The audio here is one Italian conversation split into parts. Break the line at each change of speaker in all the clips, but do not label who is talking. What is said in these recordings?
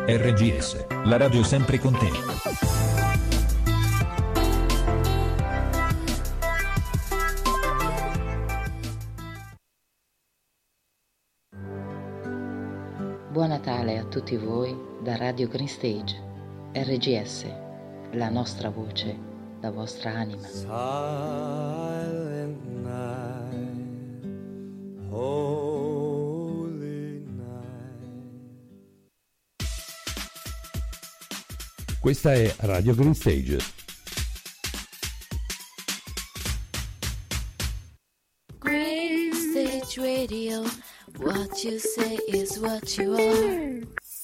RGS, la radio sempre con te.
Buon Natale a tutti voi da Radio Green Stage, RGS, la nostra voce, la vostra anima.
Silent night, holy night.
Questa è Radio Green Stage.
Green Stage Radio, what you say is what you are.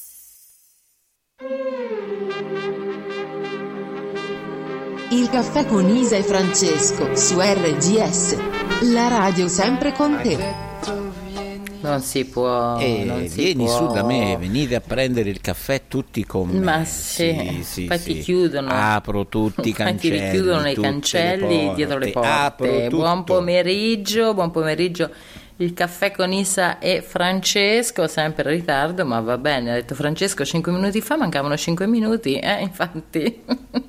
Il caffè con Isa e Francesco su RGS, la radio sempre con te.
Non si può. Non si
vieni
può.
su da me, venite a prendere il caffè tutti con me.
Ma sì, poi ti chiudono.
Apro tutti i
Poi
cancelli.
ti richiudono i
tutte le
cancelli
porte,
dietro le
apro
porte.
tutto.
Buon pomeriggio. Il caffè con Isa e Francesco, sempre in ritardo, ma va bene. Ha detto Francesco 5 minuti fa, mancavano 5 minuti, infatti.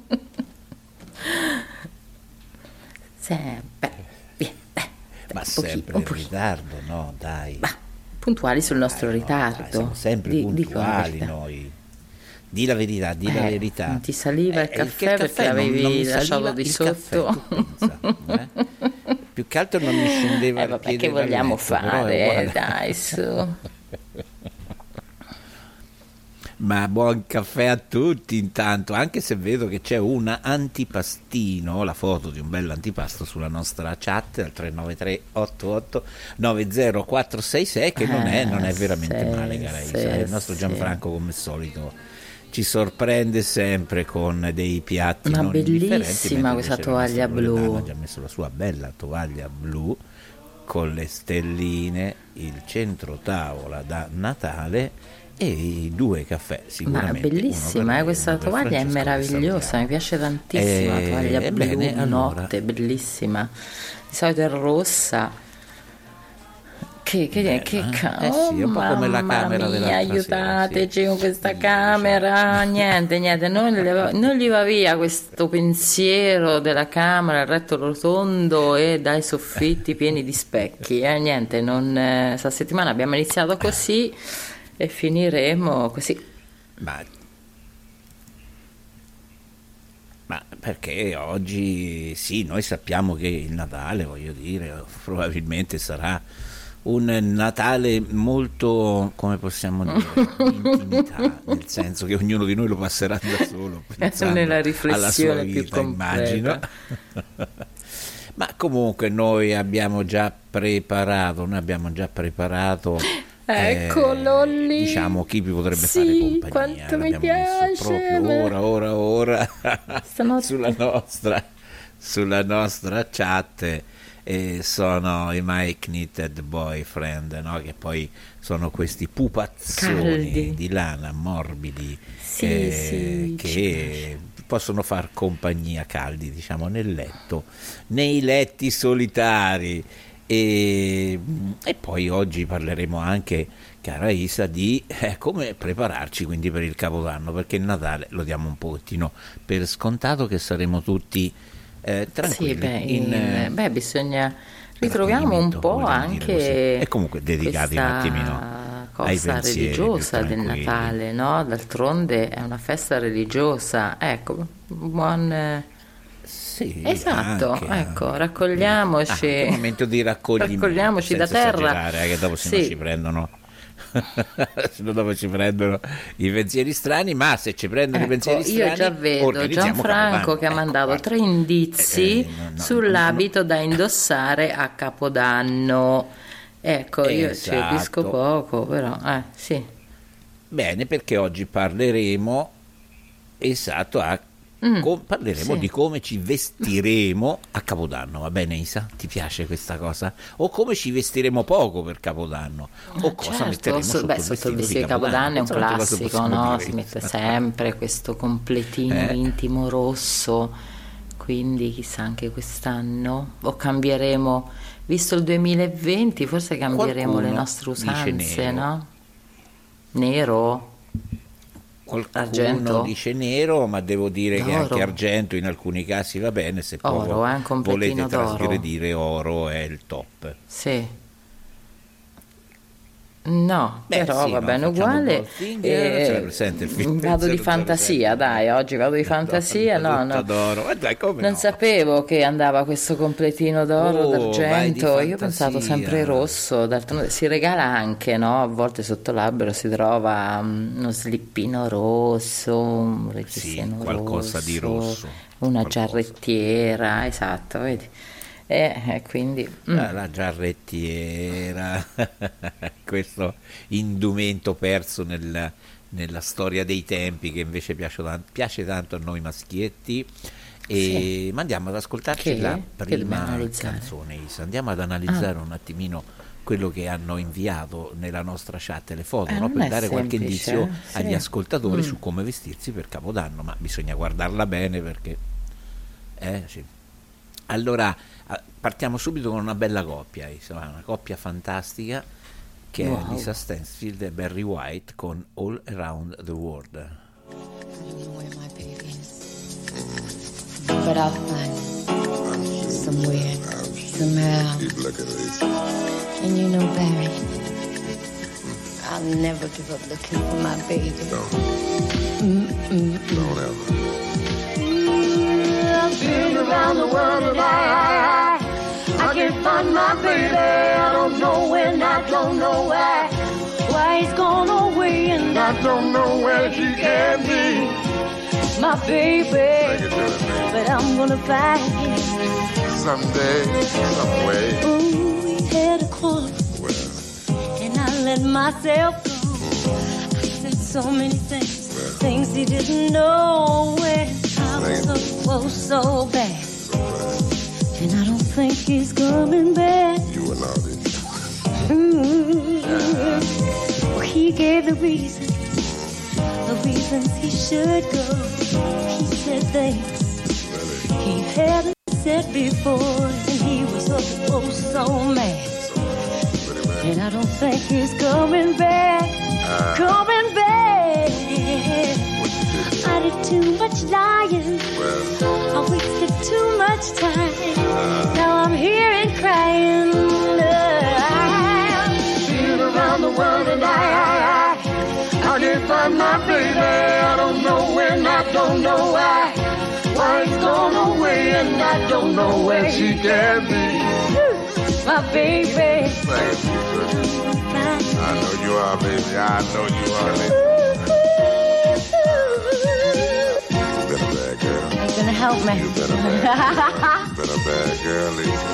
Sempre.
Ma sempre in ritardo, no? Dai.
Puntuali sul nostro
No,
ritardo.
dai, siamo sempre
Dico la
puntuali
verità.
noi. Di la verità.
Non ti saliva il caffè perché
non
l'avevi
mi
lasciato
saliva
di
il
sotto.
caffè, tu pensa, Più che altro non mi scendeva il
Vabbè,
piede
che
dal
vogliamo
letto, però è
fare?
uguale.
Dai, su.
Ma buon caffè a tutti intanto, anche se vedo che c'è un antipastino, la foto di un bello antipasto sulla nostra chat al 393 88 90466 che non è veramente male, cara Isa. Il nostro Gianfranco come al solito ci sorprende sempre con dei piatti
Ma
non indifferenti,
bellissima
mentre
questa
invece la nostra
tovaglia
Loredana
blu.
ha già messo la sua bella tovaglia blu con le stelline, il centro tavola da Natale e i 2 caffè
Ma
sicuramente.
bellissima, questa tovaglia è meravigliosa, mi piace tantissimo la tovaglia blu,
bene, allora.
notte, bellissima. Di solito è rossa. Che
sì, è un po' come la camera
mia,
dell'altra
aiutateci
sera, sì.
con questa
Sì,
camera. Niente, non gli va via questo pensiero della camera, il retto rotondo e dai soffitti pieni di specchi. Niente, questa settimana abbiamo iniziato così e finiremo così.
Ma perché oggi sì, noi sappiamo che il Natale, voglio dire, probabilmente sarà un Natale molto, come possiamo dire, di intimità, nel senso che ognuno di noi lo passerà da solo, pensando
Nella
alla sua
riflessione più
vita, immagino.
completa.
Ma comunque noi abbiamo già preparato
Eccolo lì.
diciamo chi vi potrebbe
Sì,
fare compagnia.
quanto mi
L'abbiamo messo
piace.
proprio ora
Stanotte.
sulla nostra chat, e sono i My Knitted Boyfriend, no? Che poi sono questi pupazzoni
Caldi.
di lana morbidi,
Sì,
che possono far compagnia, caldi, diciamo, nel letto, nei letti solitari. E poi oggi parleremo anche, cara Isa, di come prepararci quindi per il Capodanno, perché il Natale lo diamo un pochettino per scontato che saremo tutti tranquilli.
Bisogna ritroviamo un po' anche
e comunque dedicati un attimino ai
cosa
pensieri
religiosa
più
del
tranquilli.
Natale, no? D'altronde è una festa religiosa, ecco, buon.
Sì,
Esatto,
anche,
ecco, raccogliamoci.
è un momento di raccoglimento,
Raccogliamoci da
senza
terra.
esagerare, che dopo se no
Sì.
ci prendono dopo ci prendono i pensieri strani, ma se ci prendono i pensieri strani,
Io già vedo
organizziamo
Gianfranco
Capodanno.
che ha mandato
guarda.
3 indizi
no,
sull'abito da indossare a Capodanno. Ecco, io ci
Esatto.
capisco poco, però sì.
Bene, perché oggi parleremo parleremo
sì.
di come ci vestiremo a Capodanno, va bene Isa? Ti piace questa cosa? O come ci vestiremo poco per Capodanno? O cosa metteremo sotto il
sotto il
vestito
vestito
di
di Capodanno è un
Insomma, cosa
classico,
possiamo
no?
dire,
Si mette
Isa?
sempre questo completino intimo rosso, quindi chissà anche quest'anno, o cambieremo, visto il 2020, forse cambieremo le
Qualcuno
nostre
dice
usanze,
nero.
no? Nero?
Qualcuno
Argento?
dice nero, ma devo dire che
D'oro.
anche argento in alcuni casi va bene, se
Oro,
proprio
un completino
volete
d'oro.
trasgredire, oro è il top.
Sì. No,
Beh,
però
sì,
va
no,
bene
facciamo
uguale.
Goldfinger, ce l'hai presente il film
Vado di
007?
fantasia, dai, oggi vado di fantasia. No,
Tutto
no.
d'oro. Dai, come
Non
no?
sapevo che andava questo completino d'oro,
Oh,
d'argento.
vai di
Io ho pensato
fantasia.
sempre rosso. D'altronde si regala anche, no? A volte sotto l'albero si trova uno slippino rosso, un reggiseno
qualcosa di rosso,
una
qualcosa.
giarrettiera, esatto, vedi? Quindi
La giarrettiera, questo indumento perso nella storia dei tempi, che invece piace tanto a noi maschietti. E ma andiamo ad ascoltarci
Che?
la
Che dobbiamo
prima
analizzare?
canzone, Isa. Andiamo ad analizzare un attimino quello che hanno inviato nella nostra chat, le foto, no?
non
Per
è
dare qualche
semplice,
indizio
sì.
agli ascoltatori su come vestirsi per Capodanno, ma bisogna guardarla bene perché sì. Allora partiamo subito con una bella coppia, insomma, una coppia fantastica che è
Wow.
Lisa Stansfield e Barry White con All Around the World.
I don't know where my baby is, but I'll find him somewhere, somehow.
Keep looking, Lisa.
And you know, Barry, I'll never give up looking for my baby.
Don't ever.
I've been around the world and I can't find my baby. I don't know when, I don't know why he's gone away, and I don't know where he can be. My baby,
Take it to it, man.
but I'm gonna find him.
Someday, some way.
Ooh, we had a quarrel,
Well,
and I let myself go. I said so many things he didn't know when I was so bad. And I don't think he's coming back.
you will not be.
Well, he gave the reasons he should go. He said things he hadn't said before, and he was so mad. And I don't think he's coming back, coming back. I did too much lying, I wasted too much time. Now I'm here and crying. Been around the world and I can't find my baby. I don't know when, I don't know why he's gone away, and I don't know where she can be. My baby,
Thank you, sir. I know you are, baby. I know you are, baby. You've been a bad girl.
You're gonna help me.
You've been a bad girl,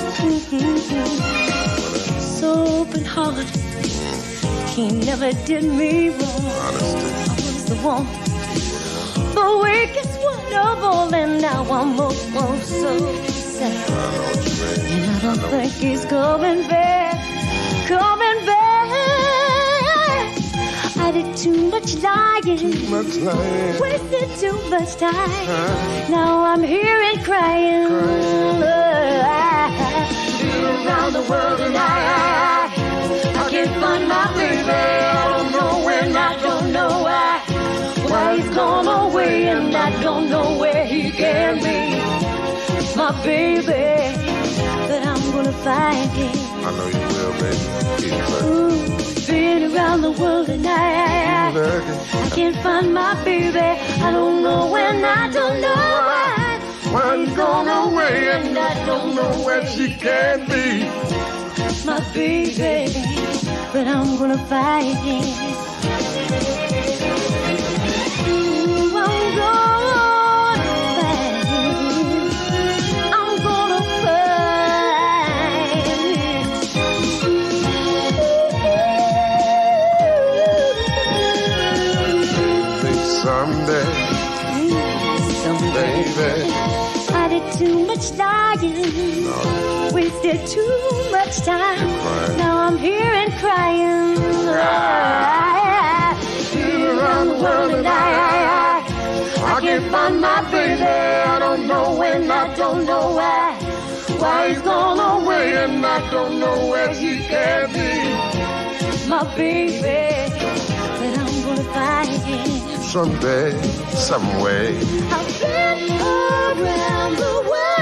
Lisa.
So open heart, he never did me wrong.
Honesty.
I was the one, the weakest one of all, and now I'm almost so sad.
I know what you mean.
And I don't think he's coming back, coming back. I did too much lying,
Much lying.
wasted too much time. Now I'm here and crying. Been around the world and I can't find my baby. I don't know when, I don't know why he's gone away, and I don't know where he can be. My baby, but I'm gonna find him.
I know you will, baby. Keep looking.
Ooh, been around the world and I can't find my baby. I don't know when, I don't know why he's gone away, and I don't know where she can be. My baby, but I'm gonna find him. Ooh, I'm gonna find him. I'm gonna find
Think someday, baby.
I did too much lying, wasted too much time.
crying.
Now I'm here and crying. Been around the world and I can't find my baby. I don't know when, I don't know why he's gone away, and I don't know where he can be. My baby, but I'm gonna find him.
someday, some way.
I've been around the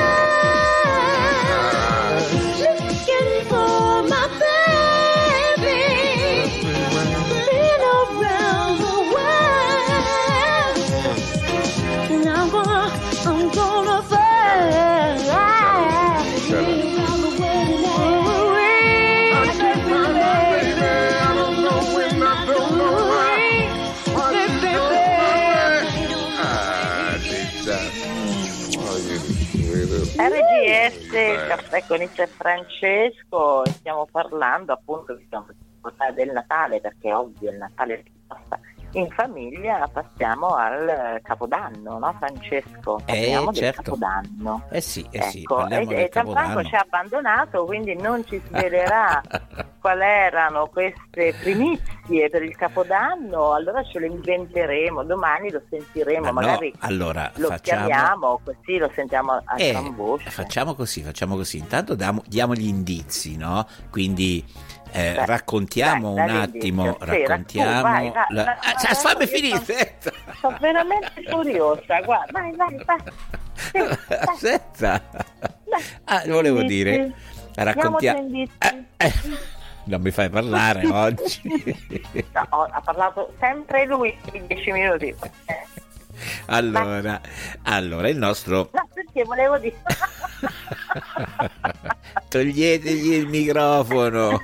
world looking for my baby. Been around the world, and I'm gonna find around the world tonight.
I can't find my baby. I don't know when, I don't know why.
RGS, Caffè con Nizza e Francesco, stiamo parlando appunto del Natale, perché è ovvio il Natale si passa in famiglia, passiamo al Capodanno, no Francesco? Parliamo del Capodanno.
Sì,
ecco,
parliamo del
Gianfranco
Capodanno.
ci ha abbandonato, quindi non ci svelerà qual erano queste primizie per il Capodanno, allora ce lo inventeremo, domani lo sentiremo, magari
allora
lo chiamiamo, così lo sentiamo a gran voce.
Facciamo così. Intanto diamo gli indizi, no? Quindi raccontiamo un attimo, raccontiamo. Fammi finire.
Sono veramente curiosa, guarda, vai.
Aspetta. Volevo dire, raccontiamo. Non mi fai parlare oggi.
No, ha parlato sempre lui in 10 minuti.
Allora, il nostro.
No, perché volevo dire.
Toglietegli il microfono.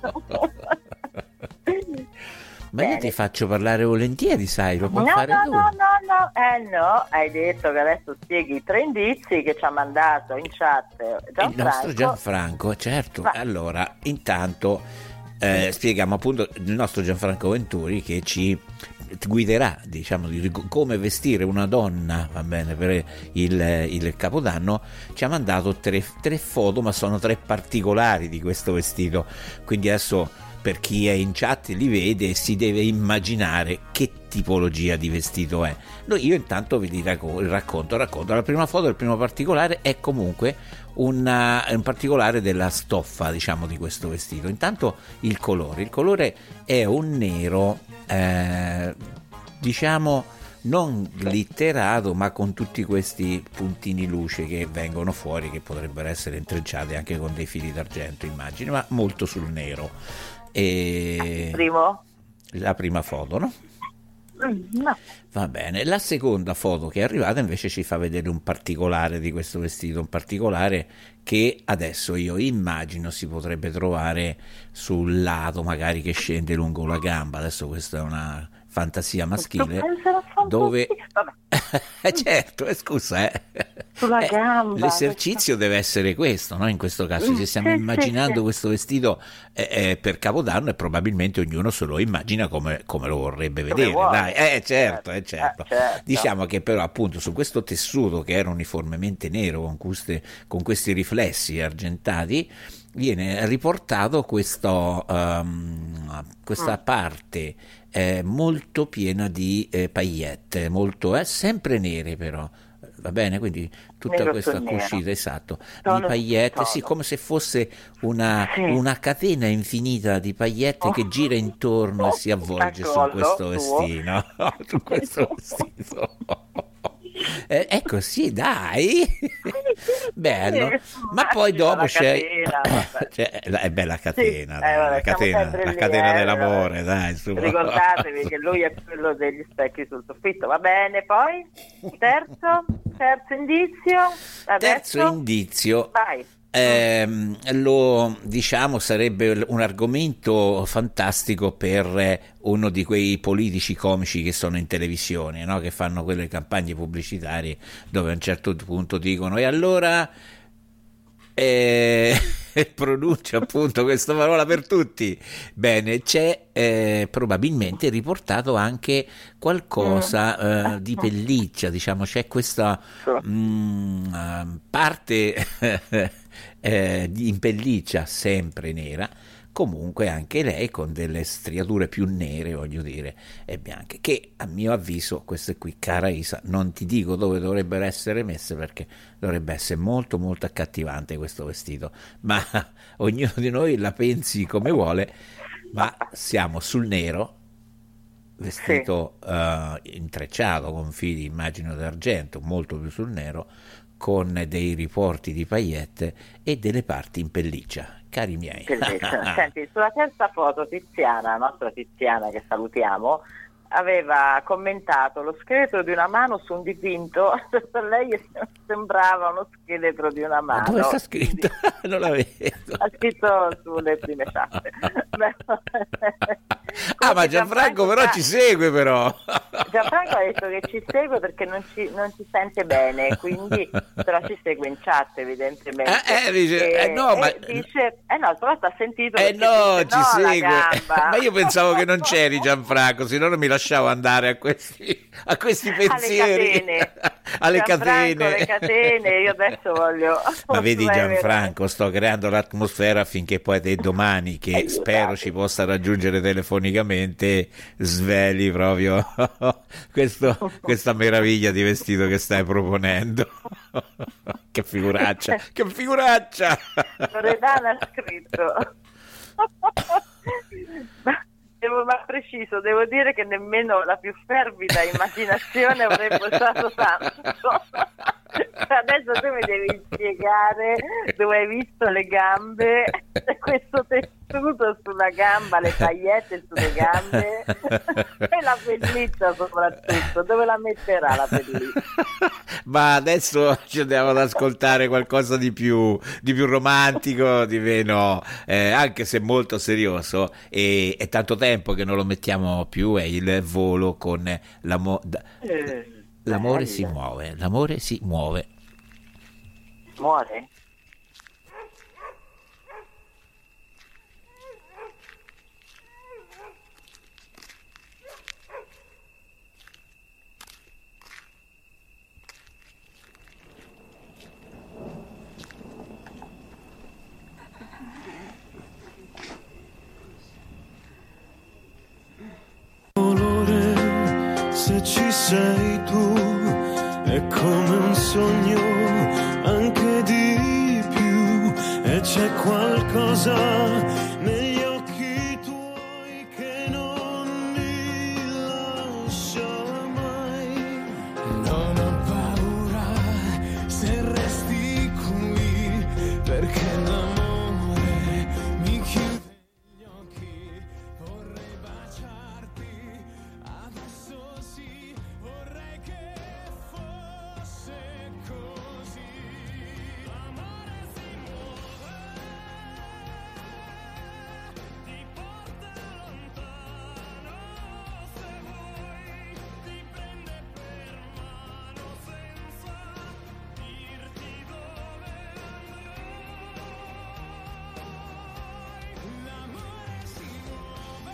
Ma io ti faccio parlare volentieri, sai, lo puoi fare tu.
No, hai detto che adesso spieghi i 3 indizi che ci ha mandato in chat Gianfranco.
Il nostro Gianfranco, certo.
Va.
Allora, intanto spieghiamo appunto il nostro Gianfranco Venturi che ci guiderà, diciamo, di come vestire una donna, va bene, per il Capodanno. Ci ha mandato tre foto, ma sono 3 particolari di questo vestito, quindi adesso per chi è in chat li vede e si deve immaginare che tipologia di vestito è. Io intanto vi racconto. La prima foto, il primo particolare è comunque un particolare della stoffa, diciamo, di questo vestito. Intanto il colore è un nero diciamo non glitterato, ma con tutti questi puntini luce che vengono fuori, che potrebbero essere intrecciati anche con dei fili d'argento, immagino, ma molto sul nero. E la prima foto, no?
No.
Va bene. La seconda foto che è arrivata invece ci fa vedere un particolare di questo vestito, un particolare che adesso io immagino si potrebbe trovare sul lato, magari che scende lungo la gamba. Adesso questa è una fantasia maschile dove certo, scusa,
sulla gamba,
l'esercizio deve essere questo, no? In questo caso ci stiamo immaginando questo vestito per Capodanno, e probabilmente ognuno se lo immagina come lo vorrebbe vedere, dai. Certo. Diciamo che però appunto su questo tessuto che era uniformemente nero con questi riflessi argentati viene riportato questa parte molto piena di paillette, molto sempre nere però, va bene, quindi tutta
nero
questa
nero.
Cuscita, esatto, di paillette, sì, come se fosse una catena infinita di paillette che gira intorno e si avvolge su questo vestito. Su questo vestito. È così, dai. Bello. Ma poi dopo c'è è bella catena, la catena dell'amore, dai,
ricordatevi che lui è quello degli specchi sul soffitto, va bene. Poi terzo indizio adesso.
Terzo indizio,
vai.
Lo diciamo sarebbe un argomento fantastico per uno di quei politici comici che sono in televisione, no? Che fanno quelle campagne pubblicitarie dove a un certo punto dicono: e allora pronuncia appunto questa parola per tutti. Bene, c'è probabilmente riportato anche qualcosa di pelliccia, diciamo, c'è questa parte in pelliccia sempre nera, comunque anche lei con delle striature più nere, voglio dire, e bianche, che a mio avviso queste qui, cara Isa, non ti dico dove dovrebbero essere messe, perché dovrebbe essere molto molto accattivante questo vestito, ma ognuno di noi la pensi come vuole, ma siamo sul nero vestito intrecciato con fili, immagino d'argento, molto più sul nero, con dei riporti di paillette e delle parti in pelliccia. Cari miei.
Senti, sulla terza foto Tiziana, nostra Tiziana che salutiamo, aveva commentato lo scheletro di una mano su un dipinto. Per lei sembrava uno scheletro di una mano.
Dove sta scritto? Non la vedo.
Ha scritto sulle prime chat.
Ma Gianfranco però ci segue, però.
Gianfranco ha detto che ci segue perché non ci sente bene, quindi però ci segue in chat evidentemente.
Dice,
dice, no, però sta sentito.
Ci segue. Ma io pensavo che non c'eri, Gianfranco, se no non mi lasciavo andare a questi pensieri. Alle catene. Io adesso voglio. Ma vedi Gianfranco, sto creando l'atmosfera affinché poi te domani, che spero ci possa raggiungere telefonicamente, sveli proprio questa meraviglia di vestito che stai proponendo. Che figuraccia.
Loredana ha scritto. Ma preciso, devo dire che nemmeno la più fervida immaginazione avrebbe usato tanto. Adesso tu mi devi spiegare dove hai visto le gambe, questo tessuto sulla gamba, le paillette sulle gambe e la pelliccia soprattutto, dove la metterà la pelliccia?
Ma adesso ci andiamo ad ascoltare qualcosa di più romantico, di meno anche se molto serioso, e è tanto tempo che non lo mettiamo più, è il Volo con l'amore si muove.
Muore?
Se ci sei tu è come un sogno, anche di più, e c'è qualcosa negli occhi tuoi che non mi lascia mai. Non ho paura se resti qui, perché l'amore mi chiude gli occhi. Vorrei baciarti adesso, sì, vorrei che fosse così. L'amore si muove, ti porta lontano, se vuoi, ti prende per mano senza dirti dove andrai. L'amore si muove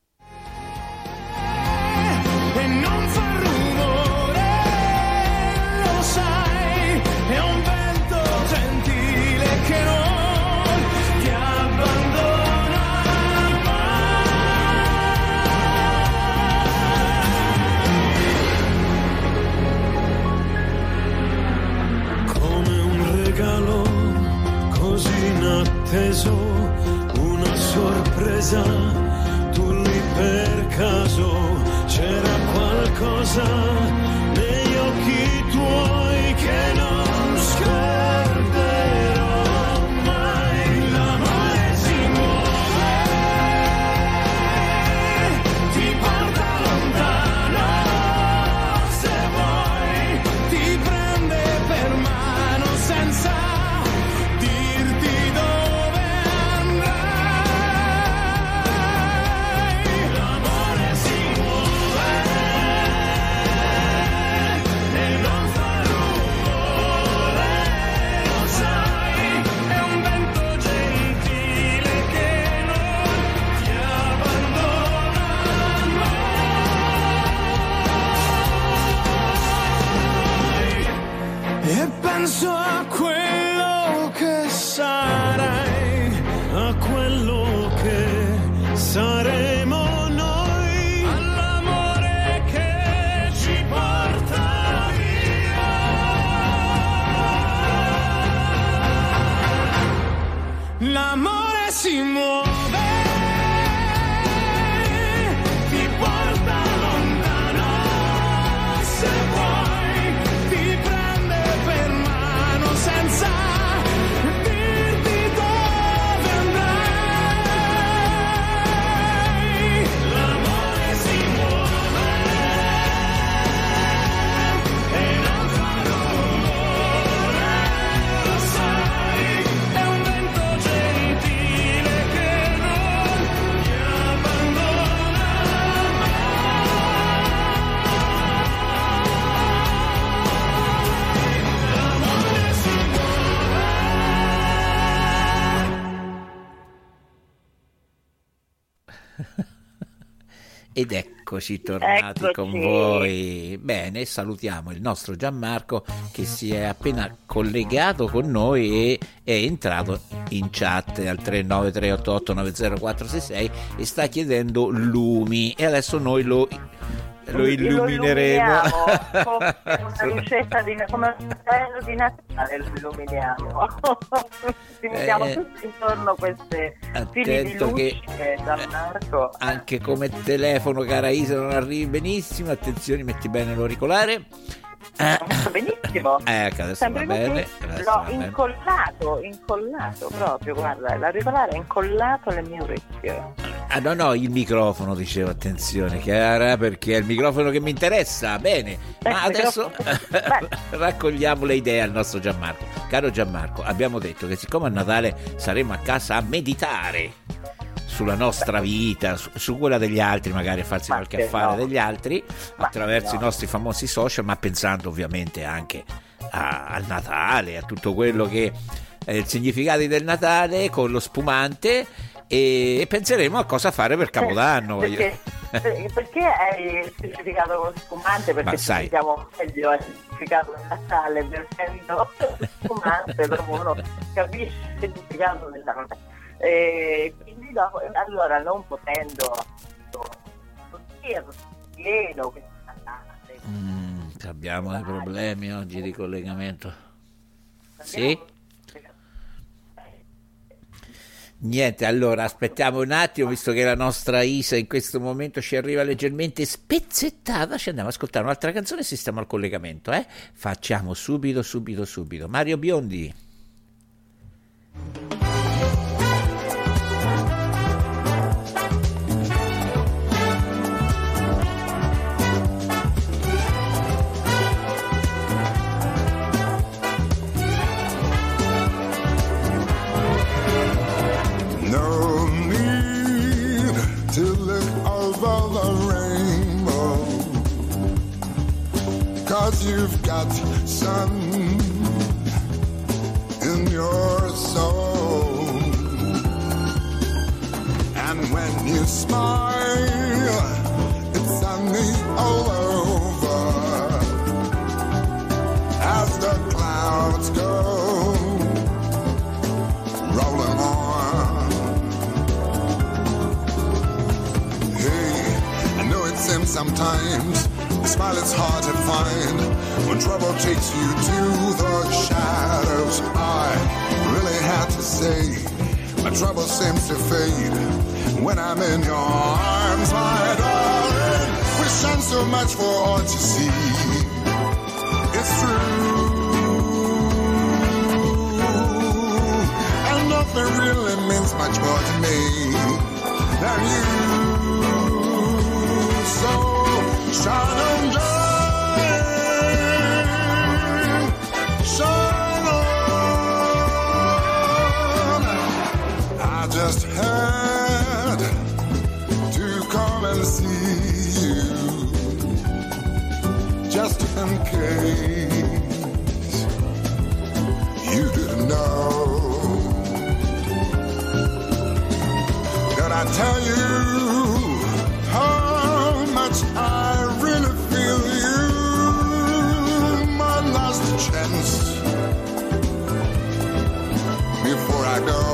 e non fa rumore, lo sai, è un vento gentile che non ti abbandona mai. Come un regalo così inatteso, una sorpresa, tu lì per caso, c'era qualcosa negli occhi tuoi che non scorderò mai. L'amore si muove, ti porta lontano, se vuoi, ti prende per mano senza dirti dove andrai. L'amore si muove e non fa rumore, lo sai, è un vento gentile che non ti abbandona mai. E penso a quello che sarai, a quello che saremo noi, all'amore che ci porta via. L'amore si muove, ti porta
Ed eccoci tornati con
Eccoci.
voi. Bene, salutiamo il nostro Gianmarco che si è appena collegato con noi e è entrato in chat al 39388904666 e sta chiedendo lumi e adesso noi lo illumineremo.
Come una lucetta come un castello di Natale lo illuminiamo. Ci mettiamo tutti intorno a queste fili di
Attento
luce,
che
Gianmarco.
anche come telefono, cara Isa, non arrivi benissimo. Attenzione, metti bene l'auricolare.
Benissimo.
Ecco, adesso
Sempre
va bene.
così.
Adesso
L'ho
va bene.
incollato proprio, guarda, l'auricolare è incollato alle mie orecchie.
Ah no, il microfono, dicevo, attenzione Chiara, perché è il microfono che mi interessa. Bene, ma adesso raccogliamo le idee al nostro Gianmarco. Caro Gianmarco, abbiamo detto che siccome a Natale saremo a casa a meditare sulla nostra vita, su quella degli altri, magari a farsi qualche affare degli altri attraverso i nostri famosi social, ma pensando ovviamente anche al Natale, a tutto quello che è il significato del Natale con lo spumante, e penseremo a cosa fare per Capodanno.
Perché è il significato con spumante? Perché ci sentiamo meglio al significato del Natale bevendo spumante, dopo uno capisce il significato del Natale. Quindi dopo, allora non potendo pieno
abbiamo dei problemi oggi di collegamento. Sì? Niente, allora aspettiamo un attimo, visto che la nostra Isa in questo momento ci arriva leggermente spezzettata, ci andiamo ad ascoltare un'altra canzone e sistemiamo al collegamento, Facciamo subito. Mario Biondi.
No need to look over the rainbow, 'cause you've got sun in your soul. And when you smile, it's sunny all over. As the clouds go rolling on. Hey, I know it seems sometimes a smile is hard to find when trouble takes you to the shadows. I really had to say my trouble seems to fade when I'm in your arms, my darling. We shine so much for all to see. It's true. Nothing really means much more to me than you. So shine on, darling, shine on. I just had to come and see you, just in case you didn't know. I tell you how much I really feel you. My last chance before I go.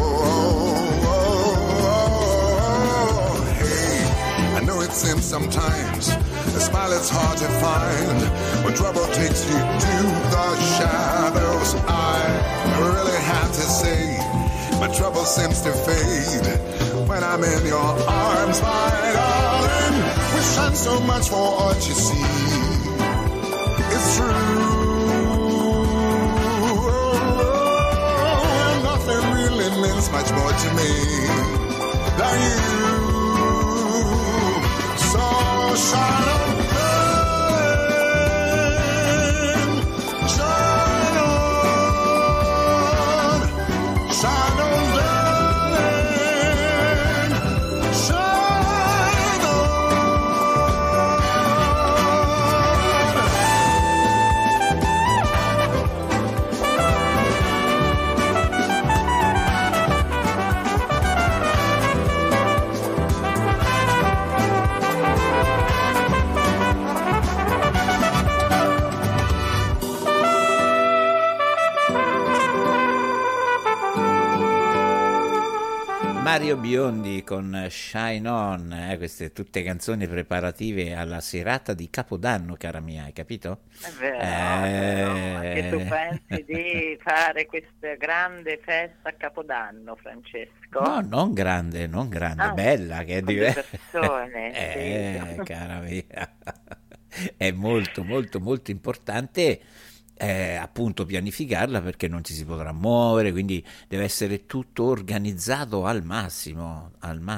Hey, I know it seems sometimes a smile is hard to find when trouble takes you to the shadows. I really have to say my trouble seems to fade when I'm in your arms, my darling. We shine so much for what you see. It's true. And nothing really means much more to me than you. So shine on, darling, shine on, shine on.
Mario Biondi con Shine On, queste tutte canzoni preparative alla serata di Capodanno, cara mia, hai capito?
È vero, che tu pensi di fare questa grande festa a Capodanno, Francesco?
No, non grande, bella, che è
con
diversa.
due persone, sì.
Cara mia, è molto, molto, molto importante. Appunto pianificarla, perché non ci si potrà muovere, quindi deve essere tutto organizzato al massimo,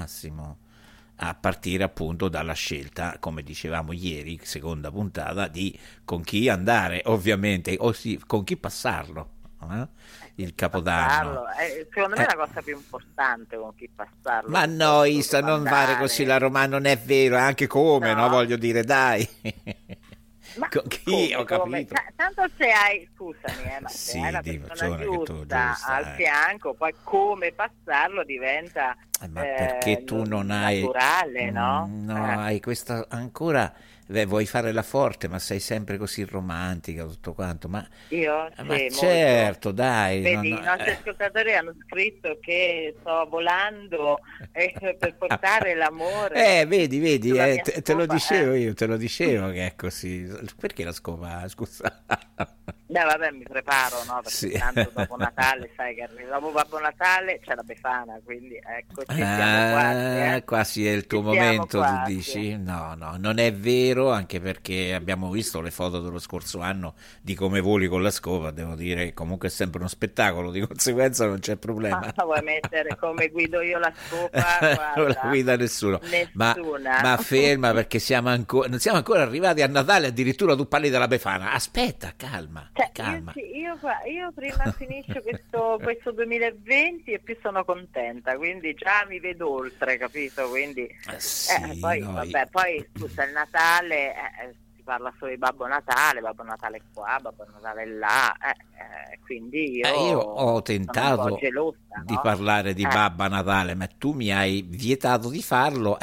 a partire appunto dalla scelta, come dicevamo ieri, seconda puntata, di con chi andare, ovviamente, o con chi passarlo, il Capodanno.
Secondo me è la cosa più importante, con chi passarlo.
Ma no, Isa, non fare così la Roma, non è vero, anche come, no, voglio dire, dai.
Ma
con chi ho capito?
Tanto se hai, scusami, ma
sì,
se hai la persona giusta al fianco, poi come passarlo diventa
ma perché tu non hai
naturale, no?
No, hai questa ancora. Vuoi fare la forte, ma sei sempre così romantica, tutto quanto. Ma
io
ma
sì,
certo,
molto.
dai.
Vedi, i nostri ascoltatori hanno scritto che sto volando per portare l'amore.
Vedi, te lo dicevo che è così. Perché la scopa? Scusa.
Beh, vabbè, mi preparo, no? Perché
sì.
Tanto dopo Natale, sai che arriva dopo Babbo Natale c'è la Befana, quindi eccoci, siamo quasi.
Quasi è il tuo momento, tu dici? No, non è vero, anche perché abbiamo visto le foto dello scorso anno di come voli con la scopa, devo dire, comunque è sempre uno spettacolo, di conseguenza non c'è problema.
Vuoi mettere come guido io la scopa? Guarda,
non la guida nessuno.
Nessuna.
Ma ferma, perché non siamo ancora arrivati a Natale, addirittura tu parli della Befana. Aspetta, calma. Calma.
Io prima finisco questo 2020 e più sono contenta, quindi già mi vedo oltre, capito? Quindi poi, vabbè, poi scusa, il Natale si parla solo di Babbo Natale qua, Babbo Natale là, quindi io
ho tentato
sono un po' gelosa,
di
no?
parlare di Babbo Natale, ma tu mi hai vietato di farlo.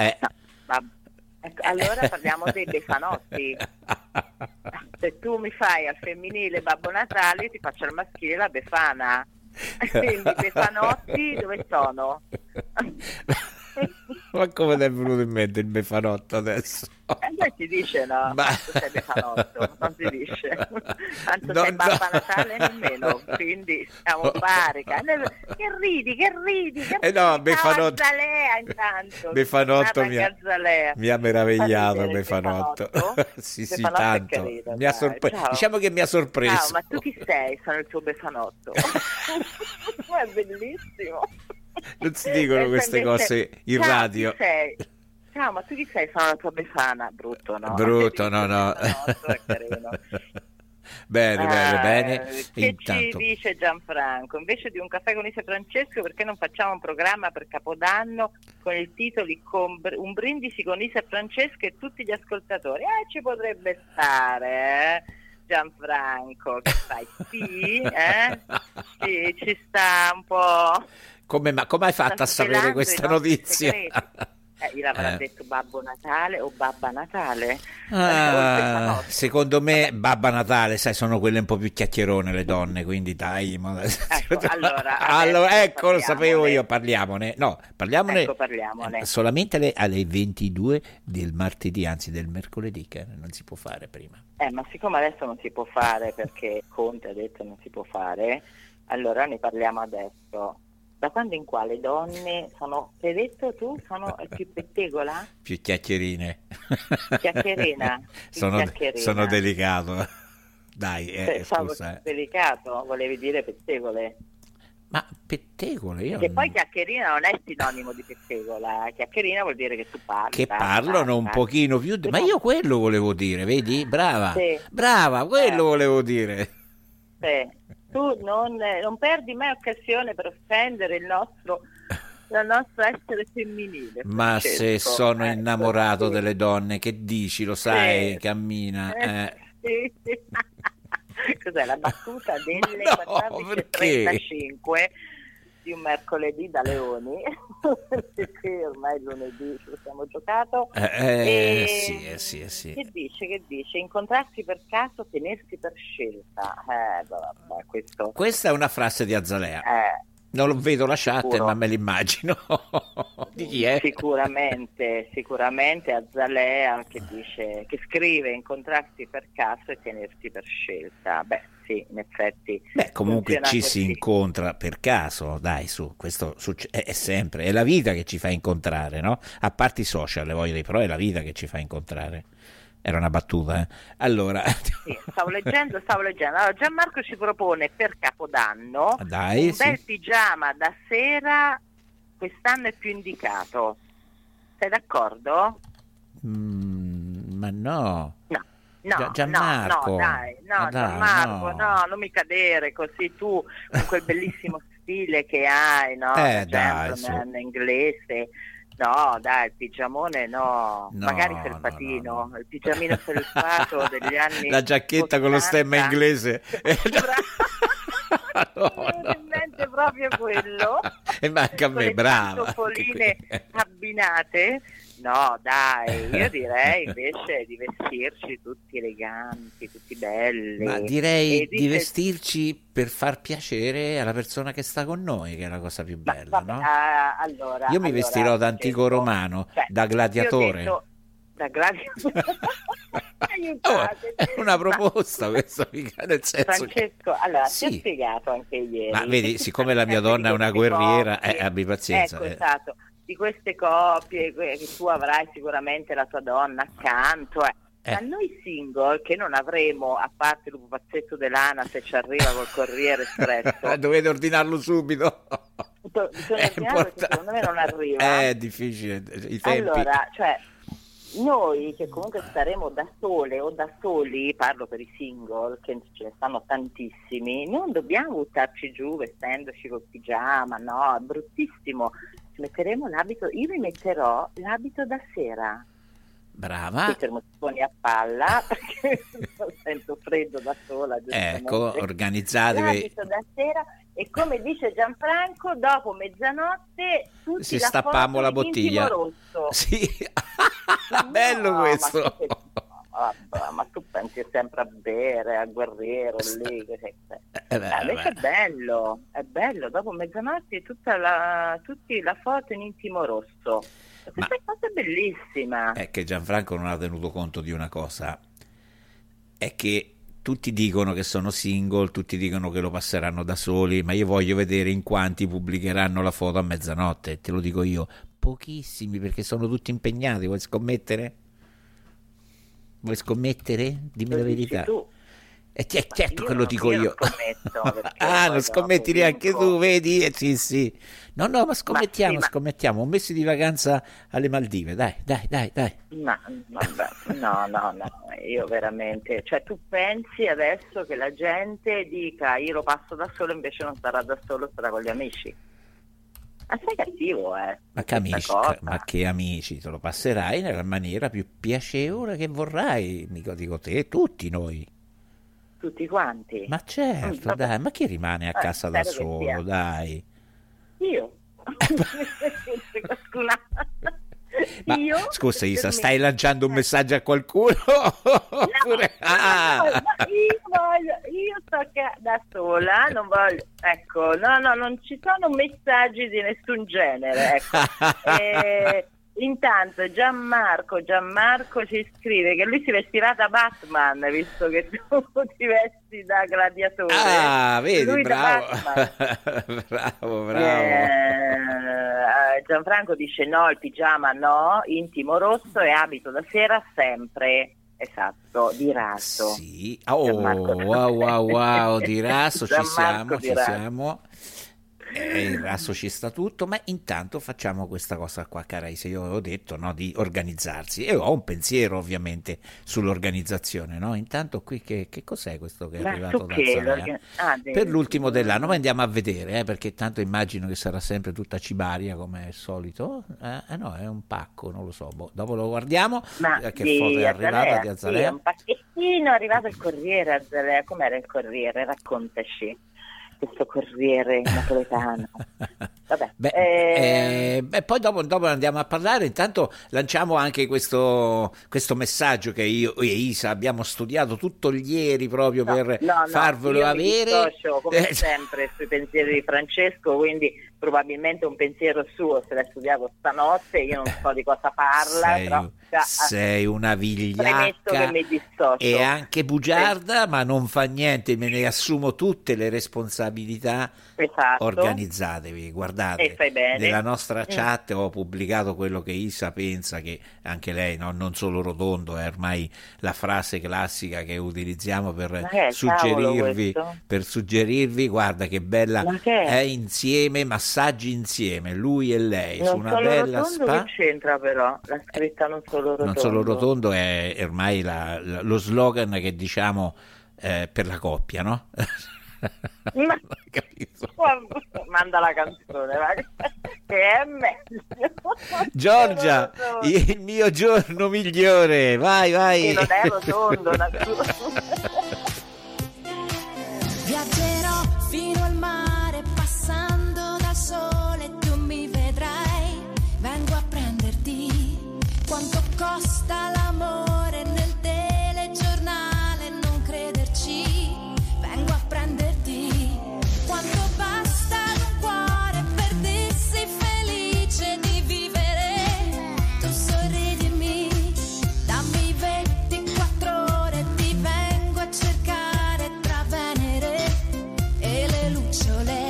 Ecco, allora parliamo dei Befanotti. Se tu mi fai al femminile Babbo Natale, io ti faccio al maschile la Befana. Quindi Befanotti dove sono?
Ma come ti è venuto in mente il Befanotto adesso?
Beh, si dice no, tu sei Befanotto, non si dice. Tanto sei Babbo Natale nemmeno, quindi siamo pari. Che ridi,
no, Befanotto.
Gazzalea intanto.
Befanotto mi ha meravigliato, Befanotto. Sì,
Befanotto
tanto.
Carino,
Mi ha diciamo che mi ha sorpreso.
Ciao, ma tu chi sei? Sono il tuo Befanotto. È bellissimo.
Non si dicono queste cose in radio.
Ciao, ma tu chi sei? Sono la tua Befana. Brutto, no?
Brutto, no.
È carino.
Bene.
Che
Intanto.
ci dice Gianfranco? Invece di un caffè con Isa e Francesco, perché non facciamo un programma per Capodanno con il titolo Un brindisi con Isa e Francesco e tutti gli ascoltatori? Ci potrebbe stare, Gianfranco, che fai? Sì, ci sta un po'.
Come hai fatto a sapere questa notizia?
Gliel'avrà detto Babbo Natale o Babba Natale?
Secondo me Babba Natale, sai, sono quelle un po' più chiacchierone le donne, quindi dai.
Allora,
ecco, lo sapevo io, parliamone.
Parliamone.
Solamente alle 22 del martedì, anzi del mercoledì, che non si può fare prima.
Ma siccome adesso non si può fare perché Conte ha detto non si può fare, allora ne parliamo adesso. Da quando in qua le donne sono, hai detto tu, sono più pettegola?
Più chiacchierine.
Chiacchierina?
Sono delicato. Dai, scusa.
Delicato, volevi dire pettegole?
Ma pettegole?
Che poi chiacchierina non è sinonimo di pettegola. Chiacchierina vuol dire che tu parli.
Che parlano un pochino più. Ma io quello volevo dire, vedi? Brava.
Sì.
Brava, quello volevo dire.
Sì. Tu non perdi mai occasione per offendere il nostro essere femminile.
Ma
Francesco.
se sono innamorato delle donne, che dici? Lo sai, cammina.
Sì. Cos'è la battuta delle 14:35 di un mercoledì da Leoni? Perché ormai lunedì ci siamo giocato.
Sì.
Che dice? Incontrarsi per caso, tenersi per scelta. Questa
è una frase di Azzalea. Non lo vedo la chat,
Sicuro.
ma me l'immagino. Di chi è?
Sicuramente Azalea che dice, che scrive incontrarsi per caso e tenersi per scelta. Beh, sì, in effetti.
Beh, comunque
funziona
ci
così.
si incontra per caso, dai, su, questo è sempre, è la vita che ci fa incontrare, no? A parte i social, le voglio dire, però è la vita che ci fa incontrare. Era una battuta, eh? Allora,
Sì, stavo leggendo. Allora, Gianmarco ci propone per Capodanno
dai,
un bel pigiama da sera, quest'anno è più indicato. Sei d'accordo?
ma no.
No,
Gianmarco.
no, dai, Gianmarco, no, non mi cadere così tu con quel bellissimo stile che hai, no?
Dai,
Gentleman inglese. No, dai, il pigiamone no, magari felpatino,
no.
il pigiamino felpato degli anni
La giacchetta con lo stemma
80.
inglese.
In mente proprio quello.
E manca a
Con
me,
le
brava.
pantofoline abbinate. No, dai, io direi invece di vestirci tutti eleganti, tutti belli.
Ma direi
E
di
dice-
vestirci per far piacere alla persona che sta con noi, che è la cosa più bella, no?
allora,
Io mi vestirò da antico romano, da gladiatore.
Da gladiatore.
È una proposta questa, mica, nel senso
Francesco, allora ti ho
Sì.
spiegato anche ieri.
Ma vedi, siccome la mia donna è una guerriera, abbi pazienza.
Ecco, esatto, di queste coppie che tu avrai sicuramente la tua donna accanto. Ma noi single che non avremo, a parte il pupazzetto dell'Ana se ci arriva col Corriere Espresso,
Dovete ordinarlo subito.
bisogna ordinarlo perché secondo me non arriva.
È difficile, i tempi.
Allora, cioè, noi che comunque staremo da sole o da soli, parlo per i single, che ce ne stanno tantissimi, non dobbiamo buttarci giù vestendoci col pigiama, no, è bruttissimo. Ci metteremo l'abito, io mi metterò l'abito da sera.
Brava.
I termosifoni a palla, perché sento freddo da sola.
Ecco, organizzatevi.
L'abito da sera e come dice Gianfranco, dopo mezzanotte tutti
Si
la
stappammo
foto
la
in
bottiglia.
intimo rosso.
Sì, bello questo.
Ma tu pensi sempre a bere, a guerriero lì. Invece è bello, dopo mezzanotte tutti la foto in intimo rosso. Questa cosa è bellissima.
È che Gianfranco non ha tenuto conto di una cosa, è che tutti dicono che sono single, tutti dicono che lo passeranno da soli, ma io voglio vedere in quanti pubblicheranno la foto a mezzanotte, te lo dico io, pochissimi, perché sono tutti impegnati. Vuoi scommettere? Vuoi scommettere? Dimmi la verità. Certo che lo dico io. Non scommetti neanche tu, vedi? Sì. No, ma scommettiamo, scommettiamo. Un mese di vacanza alle Maldive, dai.
Ma vabbè, no, io veramente, cioè tu pensi adesso che la gente dica io lo passo da solo, invece non sarà da solo, sarà con gli amici. Ma sei cattivo,
Ma che amici? Ma che amici? Te lo passerai nella maniera più piacevole che vorrai, mica dico te, tutti noi.
Tutti quanti?
Ma certo, dai, ma chi rimane a casa da solo, dai?
Io.
Ma
io?
scusa Isa, stai lanciando un messaggio a qualcuno? Oppure...
Io sto da sola, non voglio, ecco, no, non ci sono messaggi di nessun genere, ecco. Intanto Gianmarco ci scrive che lui si vestirà da Batman, visto che tu ti vesti da gladiatore.
Ah, vedi,
lui
bravo. bravo.
Gianfranco dice no, il pigiama no, intimo rosso e abito da sera sempre. Esatto, di raso.
Sì, wow, di raso ci siamo. Il raso ci sta tutto, ma intanto facciamo questa cosa qua, cara Isa. Io avevo detto, no, di organizzarsi e ho un pensiero ovviamente sull'organizzazione, no? Intanto qui che cos'è questo che è arrivato da Zalea? Per l'ultimo dell'anno, ma andiamo a vedere, perché tanto immagino che sarà sempre tutta cibaria come al solito. No, è un pacco, non lo so, dopo lo guardiamo. Che foto è arrivata di Azalea?
Sì, un pacchettino è arrivato il Corriere Azalea. Com'era il Corriere? Raccontaci. questo corriere napoletano. Vabbè.
Poi dopo andiamo a parlare. Intanto lanciamo anche questo messaggio che io e Isa abbiamo studiato tutto ieri proprio per farvelo avere.
Mi dissocio, come sempre, sui pensieri di Francesco, quindi probabilmente un pensiero suo se l'ha studiato stanotte, io non so di cosa parla.
Sei una vigliacca.
Premetto che mi dissocio.
E anche bugiarda, ma non fa niente, me ne assumo tutte le responsabilità.
Esatto.
Organizzatevi, guardate,
e fai bene.
Nella nostra chat ho pubblicato quello che Isa pensa, che anche lei, no? Non solo rotondo, è ormai la frase classica che utilizziamo per suggerirvi, guarda che bella è insieme, massaggi insieme, lui e lei,
non
su una bella spa.
Che c'entra però, la scritta non solo rotondo.
Non solo rotondo è ormai lo slogan che diciamo per la coppia, no?
Manda la canzone, che è meglio.
Giorgia, il mio giorno migliore, vai.
Che non è rotondo,
viaggerò fino al mare, passando dal sole, tu mi vedrai, vengo a prenderti. Quanto costa l'amore nel telegiornale, non crederci, vengo a prenderti. Quanto basta un cuore per dirsi felice di vivere, tu sorridimi, dammi 24 ore, ti vengo a cercare tra Venere e le lucciole.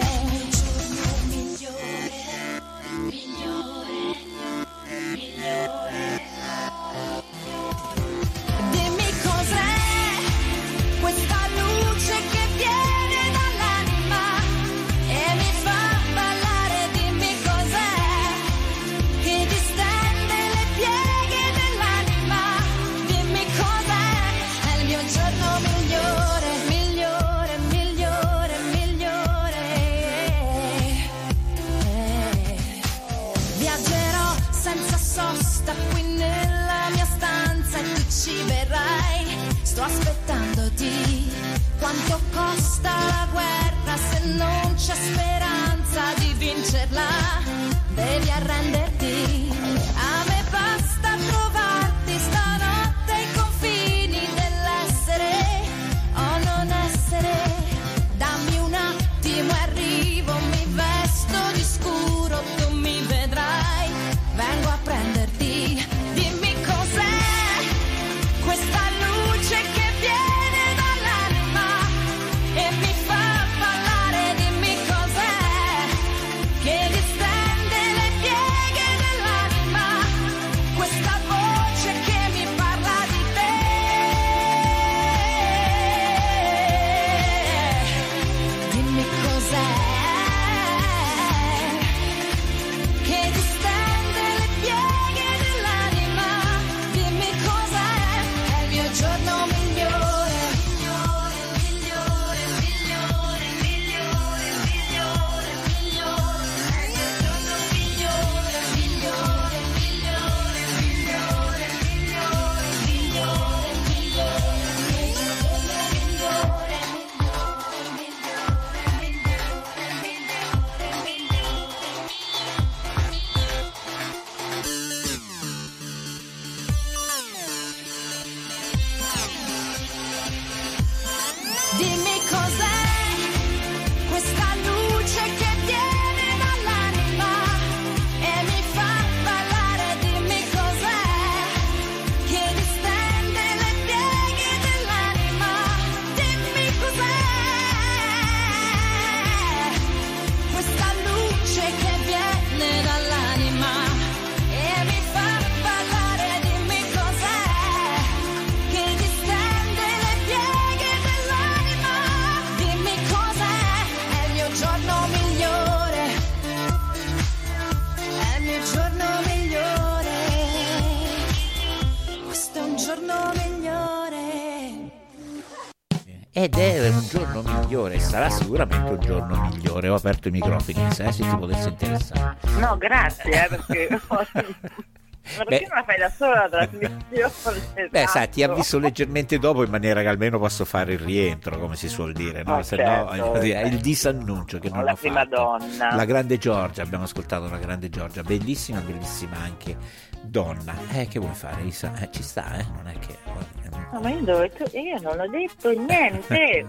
Dimmi cos'è questa luce che viene dall'anima e mi fa ballare, dimmi cos'è che distende le pieghe dell'anima, dimmi cos'è, è il mio giorno migliore, migliore, migliore, migliore. Viaggerò senza sosta qui nella mia stanza e tu ci verrai, sto aspettandoti. Quanto costa la guerra se non c'è speranza di vincerla? Devi arrenderti, a me basta trovarti stanotte ai confini dell'essere o non essere. Dammi un attimo e arrivo, mi vesto di scuro, tu mi vedrai, vengo a prenderti. Dimmi cos'è questa luce che viene dall'anima e mi fa ballare, dimmi cos'è che distende le pieghe dell'anima, questa voce che mi parla di te. Dimmi cos'è che distende le pieghe dell'anima, dimmi cos'è, è il mio giorno migliore, migliore, migliore, migliore, migliore, migliore, migliore, è il mio giorno migliore, migliore, migliore, migliore, migliore, dimmi cos'è questa luce che viene dall'anima e mi fa ballare, dimmi cos'è che distende le pieghe dell'anima, dimmi cos'è questa luce che viene dall'anima e mi fa ballare, dimmi cos'è che distende le pieghe dell'anima, dimmi cos'è, è il mio giorno migliore, è il mio giorno migliore, questo è un giorno migliore.
Ed è un giorno migliore, sarà sicuramente un giorno migliore. Ho aperto i microfoni, se ti potesse interessare.
No, grazie, perché Ma perché non la fai da sola la trasmissione?
Beh, sai, ti avviso leggermente dopo in maniera che almeno posso fare il rientro, come si suol dire, no? Se no, il disannuncio che non
la
ho
prima
fatto.
donna.
La grande Giorgia, abbiamo ascoltato la grande Giorgia, bellissima, bellissima anche donna. Che vuoi fare, Isa? Ci sta, non è che...
No, ma io non ho detto niente.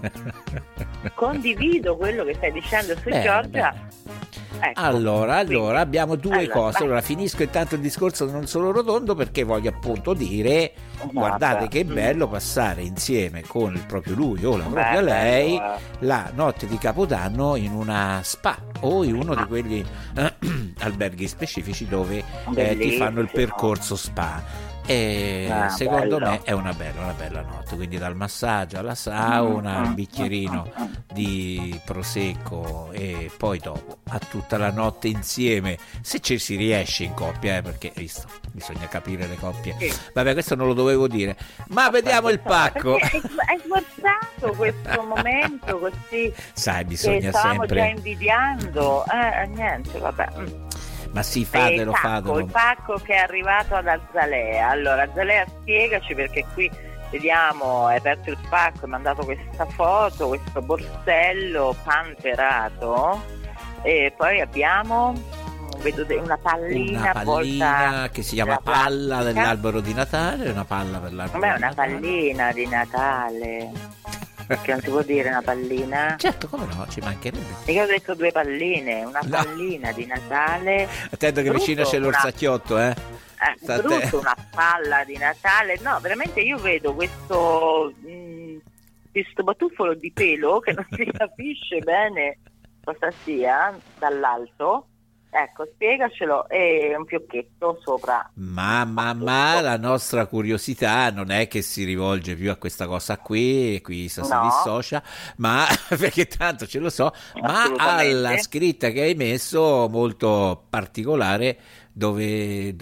Condivido quello che stai dicendo su Giorgia. Ecco,
Allora, abbiamo due cose.
vai.
Allora, finisco intanto il discorso non solo rotondo, perché voglio appunto dire, guardate che bello passare insieme con il proprio lui o la propria lei la notte di Capodanno in una spa o in uno di quegli alberghi specifici dove ti fanno il percorso spa. E secondo me è una bella notte, quindi dal massaggio alla sauna, al bicchierino di prosecco e poi dopo a tutta la notte insieme, se ci si riesce in coppia, perché visto, bisogna capire le coppie. Vabbè, questo non lo dovevo dire, ma vediamo il pacco.
Hai sforzato questo momento così,
sai, bisogna
stavamo
sempre
già invidiando, niente, vabbè.
Ma sì, fatelo.
Il pacco che è arrivato ad Azzalea. Allora, Azzalea, spiegaci, perché qui vediamo, hai aperto il pacco, hai mandato questa foto, questo borsello panterato, e poi abbiamo, vedo una pallina
che si chiama palla dell'albero di Natale, una palla per l'albero di Natale.
Una pallina di Natale. Perché non si può dire una pallina?
Certo, come no, ci mancherebbe.
E io ho detto due palline, una pallina di Natale.
Attento che vicino c'è l'orsacchiotto,
brutto, una palla di Natale. No, veramente io vedo questo batuffolo di pelo che non si capisce bene cosa sia dall'alto. Ecco, spiegacelo, e un fiocchetto sopra.
Ma la nostra curiosità non è che si rivolge più a questa cosa qui si dissocia, ma perché tanto ce lo so, ma alla scritta che hai messo molto particolare, dove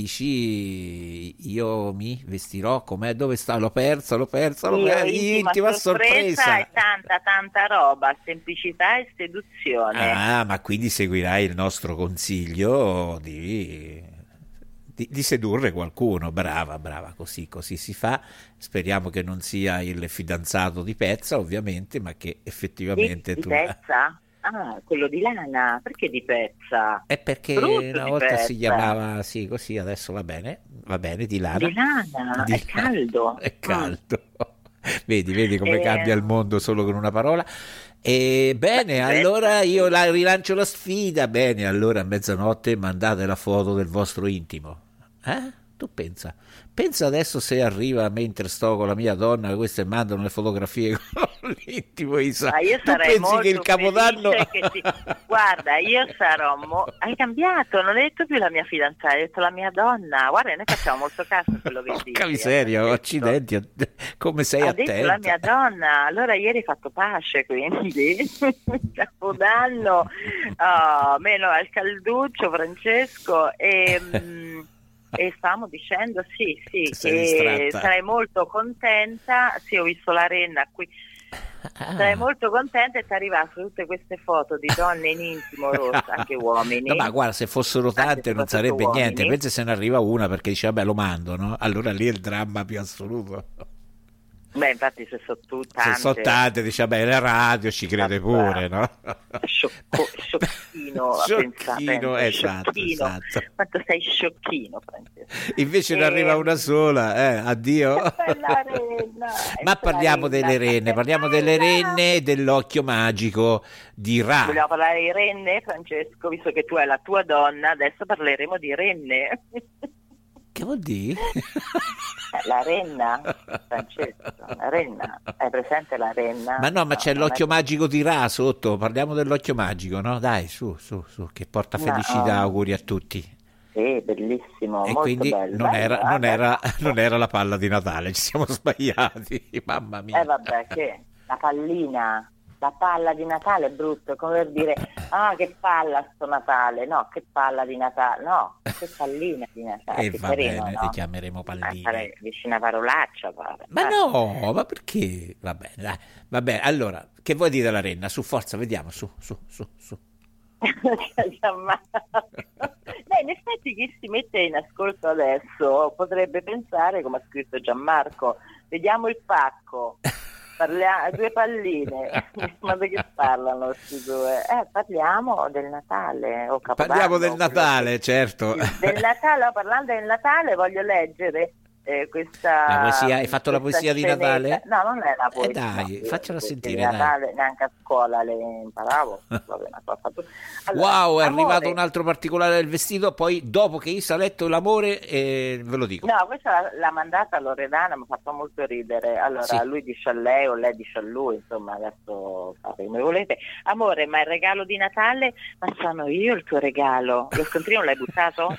dici io mi vestirò com'è, dove sta, l'ho persa, intima sorpresa.
E tanta roba, semplicità e seduzione.
Ma quindi seguirai il nostro consiglio di sedurre qualcuno. Brava, così si fa. Speriamo che non sia il fidanzato di Pezza, ovviamente, ma che effettivamente
di Pezza? Quello di lana, perché di Pezza?
È perché una volta si chiamava così, adesso va bene, di lana.
Di lana, è caldo.
È caldo. Vedi come cambia il mondo solo con una parola. E bene, allora io rilancio la sfida. Bene, allora a mezzanotte mandate la foto del vostro intimo. Tu pensa adesso se arriva mentre sto con la mia donna, queste mandano le fotografie con l'intimo, Isa.
Ma io sarei
pensi
molto
che il Capodanno
guarda, io sarò hai cambiato, non hai detto più la mia fidanzata, hai detto la mia donna. Guarda, noi facciamo molto caso a quello che dici.
Porca miseria, accidenti, come sei attenta.
Detto la mia donna. Allora ieri hai fatto pace, quindi Capodanno, meno al calduccio, Francesco, e stavamo dicendo che sarei molto contenta. Sì, ho visto la renna qui. Sarei molto contenta e ti arrivassero tutte queste foto di donne in intimo rosse, anche uomini.
No, ma guarda, se fossero tante non sarebbe
uomini.
Niente. Pensa se ne arriva una perché dice vabbè, lo mando, no? Allora lì è il dramma più assoluto.
Beh, infatti se sono
tante, dice vabbè, la radio ci crede pure, no?
Sciocchino,
esatto.
Quanto sei sciocchino, Francesco.
Invece ne arriva una sola, addio. Ma parliamo delle renne e dell'occhio magico di Ra.
Vogliamo parlare di renne, Francesco? Visto che tu hai la tua donna, adesso parleremo di renne.
Che vuol dire?
La renna, Francesco, la renna, hai presente la renna?
Ma no, ma c'è l'occhio magico di Ra sotto, parliamo dell'occhio magico, no? Dai, su, che porta felicità, auguri a tutti.
Sì, bellissimo,
e
molto
quindi
bello.
Non era la palla di Natale, ci siamo sbagliati, mamma mia.
Vabbè, che la pallina, la palla di Natale è brutto, è come per dire che palla sto Natale, no, che palla di Natale, no, che pallina di Natale.
E va
carino,
bene,
no?
ti chiameremo pallina.
Vicina parolaccia, pare.
Ma no, ma perché? Va bene, dai. Va bene, allora, che vuoi dire della renna? Su, forza, vediamo, su.
No, in effetti chi si mette in ascolto adesso potrebbe pensare, come ha scritto Gianmarco, vediamo il pacco, due palline, ma di che parlano questi due? Parliamo del Natale o Capodanno.
Parliamo del Natale, certo.
Del Natale, parlando del Natale voglio leggere questa
la poesia. Hai fatto la poesia di Natale?
No, non è la poesia.
Dai, faccela sentire.
Di Natale, neanche a scuola le imparavo.
Allora, wow, è
amore,
arrivato un altro particolare del vestito. Poi, dopo che Isa ha letto l'amore, ve lo dico.
No, questa l'ha mandata Loredana, mi ha fatto molto ridere. Allora,
sì.
Lui dice a lei o lei dice a lui, insomma, adesso fate come volete. Amore, ma il regalo di Natale? Ma sono io il tuo regalo. Lo scontrino l'hai buttato?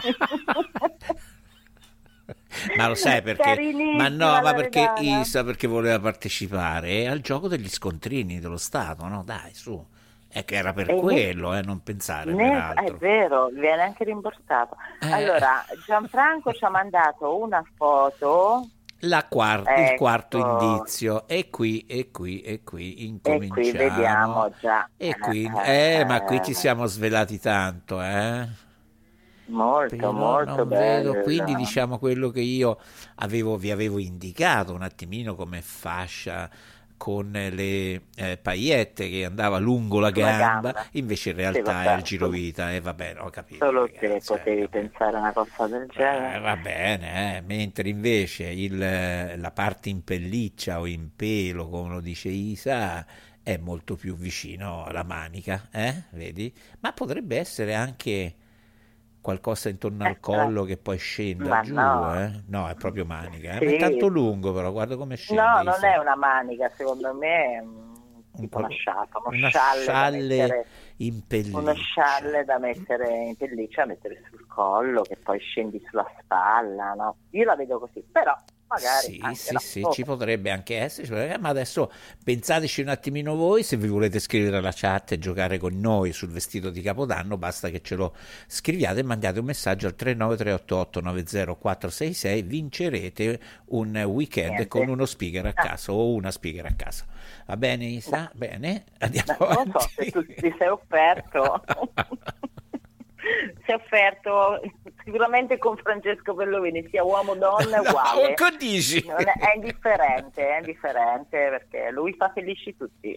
Ma lo sai perché?
Carinissima,
Ma no, ma perché
Loredana.
Isa perché voleva partecipare al gioco degli scontrini dello Stato, no? Dai, su. È che era per quello, non pensare
È
peraltro.
vero, viene anche rimborsato. Allora, Gianfranco ci ha mandato una foto.
Il quarto indizio. E qui incominciamo.
E qui vediamo già.
E qui, ma qui ci siamo svelati tanto,
Molto,
Però
molto
non
bello.
vedo, quindi diciamo quello che io vi avevo indicato un attimino come fascia con le paillette che andava lungo la gamba, invece in realtà è il girovita, e va bene, ho capito.
Solo te potevi pensare a una cosa del genere.
Va bene, mentre invece la parte in pelliccia o in pelo, come lo dice Isa, è molto più vicino alla manica, vedi? Ma potrebbe essere anche qualcosa intorno al collo che poi scende giù, no, è proprio manica,
Sì.
Ma è tanto lungo, però guarda come scende.
No, non è una manica, secondo me è tipo una sciarpa,
una scialle in pelliccia.
Uno scialle da mettere in pelliccia, mettere sul collo, che poi scendi sulla spalla, no? Io la vedo così, però magari
sì, ci potrebbe anche essere, ma adesso pensateci un attimino voi. Se vi volete scrivere alla chat e giocare con noi sul vestito di Capodanno, basta che ce lo scriviate e mandate un messaggio al 39388900466. Vincerete un weekend con uno speaker a caso o una speaker a caso. Va bene, Isa? Bene, andiamo avanti.
Non so se tu ti sei offerto. Si è offerto sicuramente con Francesco Pellovini, sia uomo o donna, è uguale.
Che dici?
È indifferente perché lui fa felici tutti.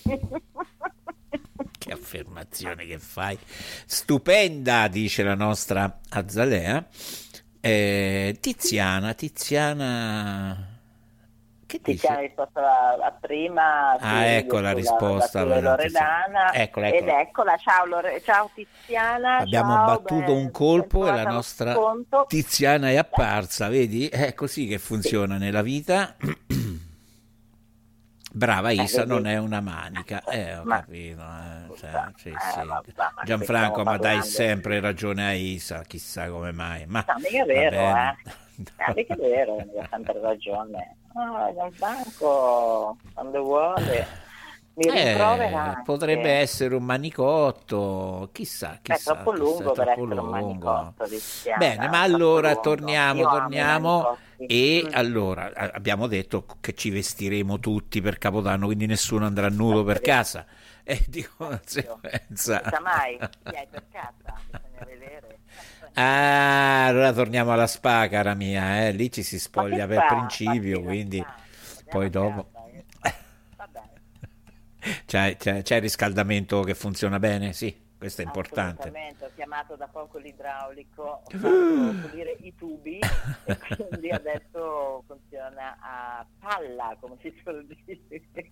Che affermazione che fai, stupenda, dice la nostra Azzalea. Tiziana che dice?
Tiziana ha risposto a prima.
Ecco la risposta
alla Loredana.
Eccola.
Ed eccola, ciao Tiziana.
Abbiamo battuto un colpo e la nostra Tiziana è apparsa, vedi? È così che funziona nella vita. Brava Isa, non è una manica, ho capito. Sì. Gianfranco, ma dai sempre ragione a Isa, chissà come mai. Ma
no, mica è vero, mica è vero, mi ha sempre ragione. Gianfranco, quando vuole, mi rimprovera anche.
Potrebbe essere un manicotto, chissà.
È troppo lungo per essere un manicotto.
Bene, ma allora torniamo. E allora abbiamo detto che ci vestiremo tutti per Capodanno, quindi nessuno andrà nudo per casa. E di conseguenza.
Non mai, chi hai per casa? Bisogna vedere.
Allora torniamo alla spa, cara mia, lì ci si spoglia per principio, quindi poi dopo c'è il riscaldamento che funziona bene, sì. Questo è importante.
Ho chiamato da poco l'idraulico, ho fatto pulire i tubi e quindi adesso funziona a palla, come si suol dire.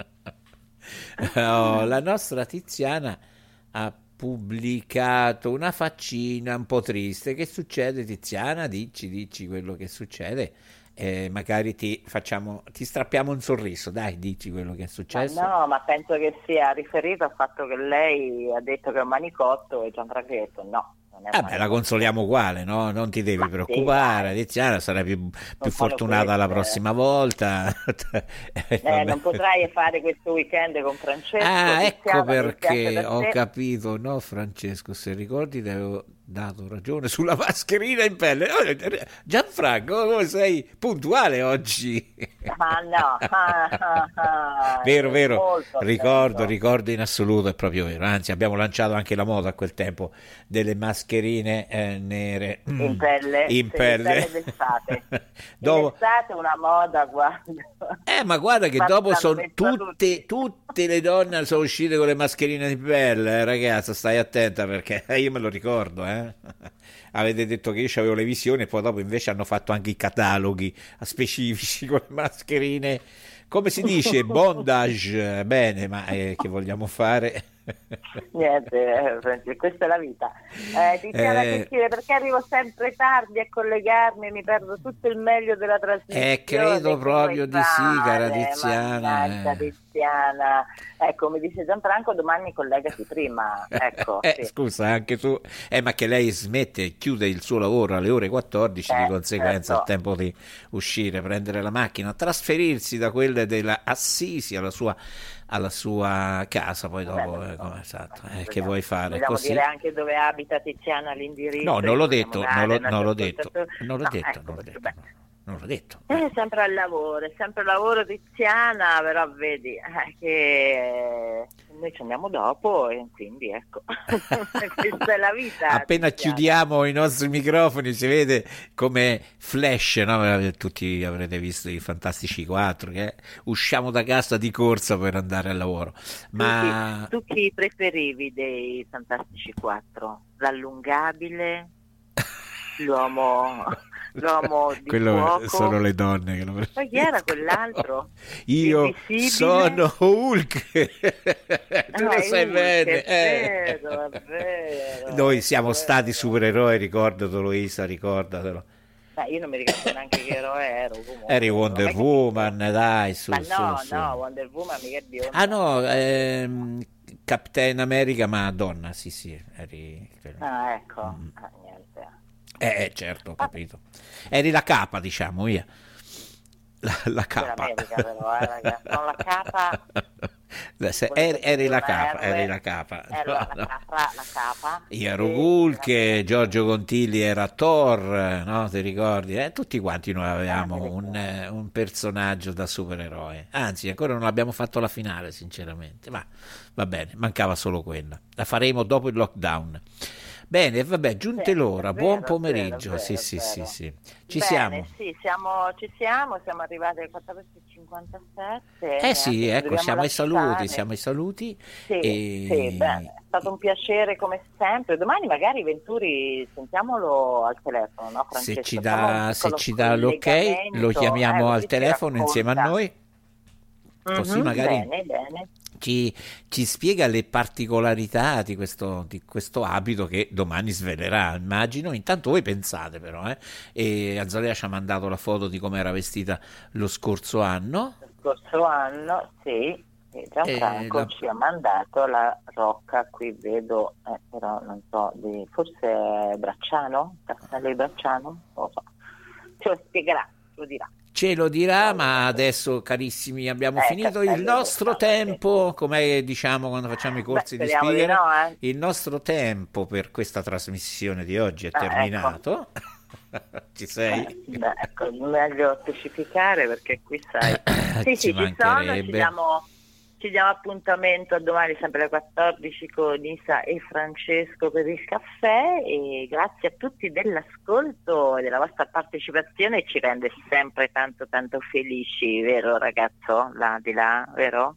La nostra Tiziana ha pubblicato una faccina un po' triste. Che succede, Tiziana? Dici quello che succede. Magari ti strappiamo un sorriso, dai, dici quello che è successo.
Ma penso che sia riferito al fatto che lei ha detto che è un manicotto e Gianfranco ha detto no.
La consoliamo uguale, no? Non ti devi preoccupare, Tiziana, sarai più fortunata la prossima volta.
Non potrai fare questo weekend con Francesco.
Ecco perché ho capito, no Francesco, se ricordi dato ragione sulla mascherina in pelle. Gianfranco, come sei puntuale oggi?
Ma no,
Vero, ricordo in assoluto, è proprio vero. Anzi, abbiamo lanciato anche la moda a quel tempo delle mascherine nere
in pelle d'estate.
Dopo...
In estate una moda, guarda.
Ma guarda che dopo sono tutte le donne sono uscite con le mascherine di pelle, ragazza, stai attenta perché io me lo ricordo, Avete detto che io avevo le visioni e poi dopo invece hanno fatto anche i cataloghi specifici con le mascherine, come si dice, bondage, bene, ma che vogliamo fare?
Niente, questa è la vita. Tiziana che scrive: perché arrivo sempre tardi a collegarmi e mi perdo tutto il meglio della trasmissione.
Credo proprio di sì, cara Tiziana.
Tiziana. Ecco, mi dice Gianfranco, domani collegati prima. Ecco, sì.
Scusa, anche tu, ma che lei chiude il suo lavoro alle ore 14, di conseguenza ha tempo di uscire, prendere la macchina, trasferirsi da quelle della Assisi alla sua casa, poi dopo esatto, che vuoi fare?
Vogliamo
così?
Dire anche dove abita Tiziana, l'indirizzo?
No, non l'ho detto.
È sempre al lavoro Tiziana, però vedi che noi ci andiamo dopo e quindi ecco, questa è la vita.
Appena
Tiziana.
Chiudiamo i nostri microfoni si vede come flash, no? Tutti avrete visto i Fantastici 4 che usciamo da casa di corsa per andare al lavoro. Ma
tu chi preferivi dei Fantastici 4? L'allungabile? L'uomo di
quello
fuoco?
sono le donne che lo
Poi chi era quell'altro?
Io
Invisibile?
sono Hulk. Tu lo sai
Hulk,
bene,
è vero,
noi siamo stati supereroi, ricordatelo Isa, ricordatelo.
Io non mi ricordo neanche che eroe ero. Comunque.
Eri Wonder Woman, dai, su.
No, Wonder Woman mica è bionda.
No, Capitan America, ma donna, sì, eri...
ecco, niente.
Certo, ho capito. Eri la capa, diciamo, via. La capa.
America, però, ragazzi. Non la capa.
Eri la capa.
Ero la capa.
Io ero Hulk, Giorgio Contilli era Thor, no? Ti ricordi? Tutti quanti noi avevamo un personaggio da supereroe. Anzi, ancora non abbiamo fatto la finale, sinceramente. Ma va bene, mancava solo quella. La faremo dopo il lockdown. Bene, vabbè, giunte l'ora, buon pomeriggio. Sì. Ci siamo.
Sì, siamo arrivati alle 14:57.
Sì, ecco, siamo ai saluti.
Sì, bene, è stato un piacere come sempre. Domani magari Venturi sentiamolo al telefono, no, Francesco?
Se ci dà l'ok, lo chiamiamo al telefono insieme a noi. Così magari
bene.
Ci spiega le particolarità di questo abito che domani svelerà, immagino. Intanto voi pensate però, e Azzalea ci ha mandato la foto di come era vestita lo scorso anno.
Sì, Gianfranco ci ha mandato la rocca, qui vedo, però non so, forse Bracciano? Castello di Bracciano? Non lo so. Ce lo spiegherà, lo dirà.
Ce lo dirà, ma adesso, carissimi, abbiamo finito il nostro tempo, come diciamo quando facciamo i corsi di speaker, il nostro tempo per questa trasmissione di oggi è terminato. Ecco. Ci sei?
Ecco, meglio specificare perché qui sai.
Ci mancherebbe.
Ci diamo appuntamento a domani sempre alle 14 con Isa e Francesco per il caffè e grazie a tutti dell'ascolto e della vostra partecipazione, ci rende sempre tanto felici, vero ragazzo? Là di là, vero?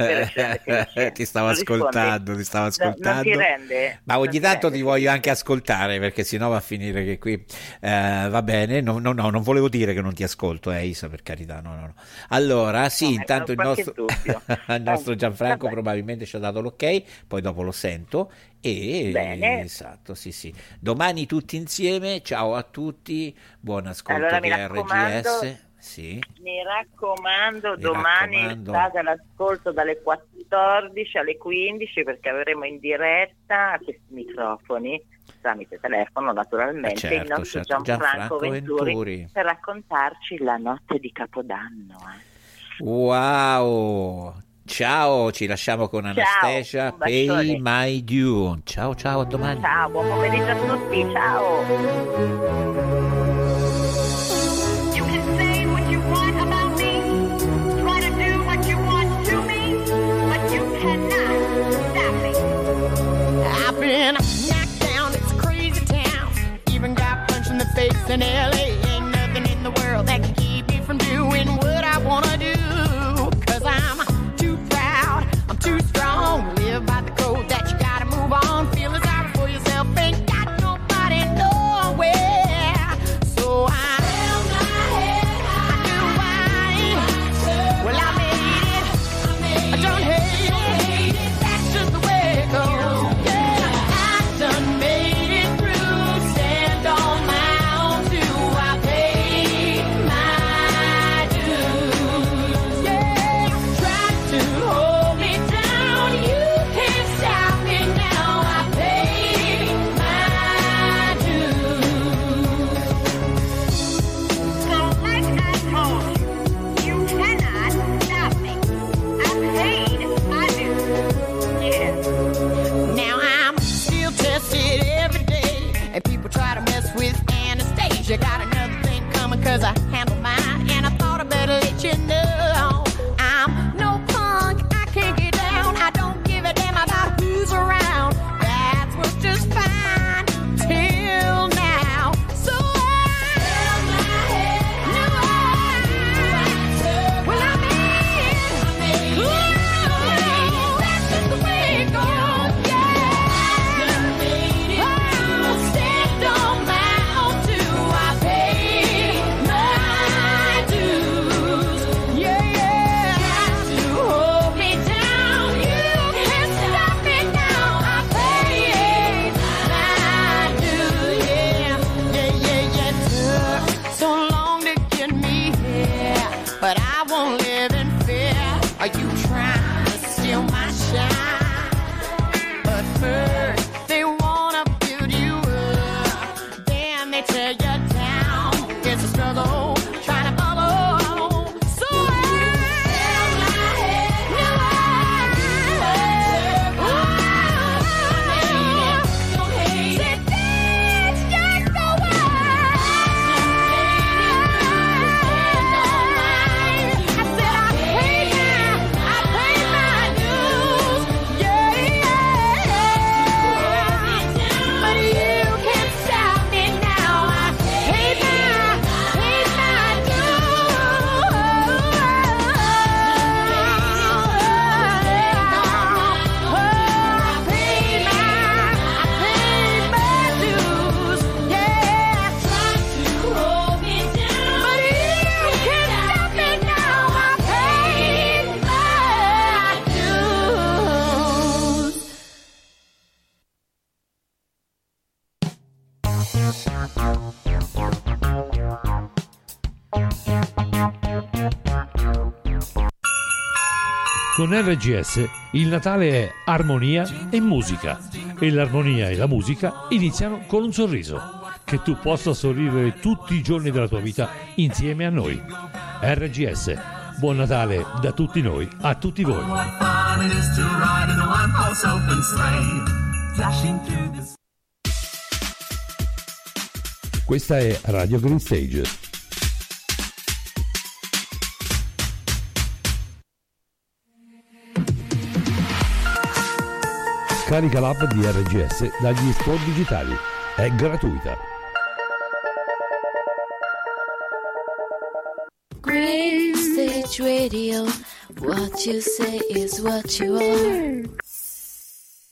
Ti stavo ascoltando.
Non ti rende?
Ma ogni tanto ti voglio anche ascoltare perché sennò va a finire che qui va bene. No, non volevo dire che non ti ascolto, Isa, per carità, no. Allora, sì, intanto il nostro Gianfranco probabilmente ci ha dato l'ok, poi dopo lo sento
bene.
Esatto, sì. Domani tutti insieme, ciao a tutti, buon ascolto
allora,
di RGS. Sì.
Mi raccomando, domani state all'ascolto dalle 14 alle 15 perché avremo in diretta a questi microfoni tramite telefono naturalmente il nostro Gianfranco Venturi per raccontarci la notte di Capodanno.
Wow, Ciao, ci lasciamo con Anastasia,
un bacione.
Pay My Due. Ciao, a domani.
Ciao, buon pomeriggio a tutti, ciao.
You can say what you want about me, try to do what you want to me, but you cannot stop me.
I've been knocked down, it's a crazy town. Even got punched in the face in LA. Ain't nothing in the world that can keep me from doing what I wanna do. 'Cause I'm too proud, I'm too strong. Live by the code that you gotta move on. Feeling sorry for yourself, ain't got nobody nowhere. So I held my head high. I knew well, I made it. I don't hate it. That's just the way it goes. Yeah, I done made it through. Stand on my own too. I paid my dues. Yeah, try to hold me down. You can't stop me now. I paid my dues.
So like I told you, you cannot stop me. I paid my dues. Yeah.
Now I'm still tested every day, and people try to mess with Anastasia. Got another thing coming 'cause I handle mine, and I thought I better let you know I'm no punk, I can't get down. I don't give a damn about who's around. That's what's just fine till now. So well, I made it. That's just the way it goes. Stand on my own too. I paid my dues. Yeah. Try to hold me down. You can't stop me now. I paid my dues. Yeah. Took so long to get me here, but I won't live in fear. Are you trying to steal my shine? But first, they wanna build you up, then they tear you down. It's a struggle, trying to bubble. So held my head high. Don't hate it. That's just the way. I said I paid my dues. Yeah. But you can't stop me now. I paid my dues. Yeah. Try to hold me down, but you can't stop me now. I paid my dues.
Con RGS il Natale è armonia e musica, e l'armonia e la musica iniziano con un sorriso. Che tu possa sorridere tutti i giorni della tua vita insieme a noi. RGS, buon Natale da tutti noi a tutti voi. Questa è Radio Green Stage. Scarica l'app di RGS dagli store digitali. È gratuita.
Green Stage Radio, what you say is what you are.